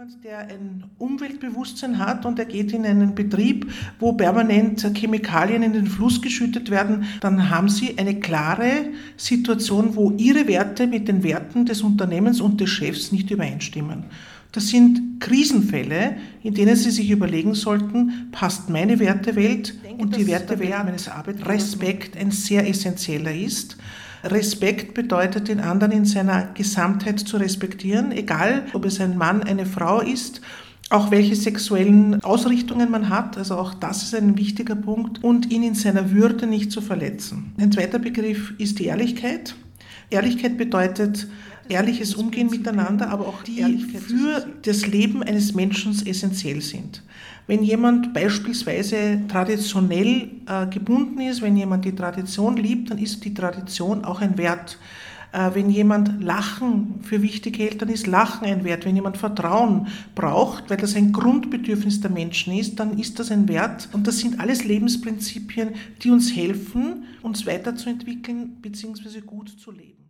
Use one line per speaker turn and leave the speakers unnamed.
jemand, der ein Umweltbewusstsein hat und er geht in einen Betrieb, wo permanent Chemikalien in den Fluss geschüttet werden, dann haben Sie eine klare Situation, wo Ihre Werte mit den Werten des Unternehmens und des Chefs nicht übereinstimmen. Das sind Krisenfälle, in denen Sie sich überlegen sollten, passt meine Wertewelt und die Wertewelt meines Arbeitgebers. Respekt ein sehr essentieller ist. Respekt bedeutet, den anderen in seiner Gesamtheit zu respektieren, egal ob es ein Mann, eine Frau ist, auch welche sexuellen Ausrichtungen man hat, also auch das ist ein wichtiger Punkt, und ihn in seiner Würde nicht zu verletzen. Ein zweiter Begriff ist die Ehrlichkeit. Ehrlichkeit bedeutet ehrliches Umgehen miteinander, aber auch die für das Leben eines Menschen essentiell sind. Wenn jemand beispielsweise traditionell gebunden ist, wenn jemand die Tradition liebt, dann ist die Tradition auch ein Wert. Wenn jemand Lachen für wichtig hält, dann ist Lachen ein Wert. Wenn jemand Vertrauen braucht, weil das ein Grundbedürfnis der Menschen ist, dann ist das ein Wert. Und das sind alles Lebensprinzipien, die uns helfen, uns weiterzuentwickeln bzw. gut zu leben.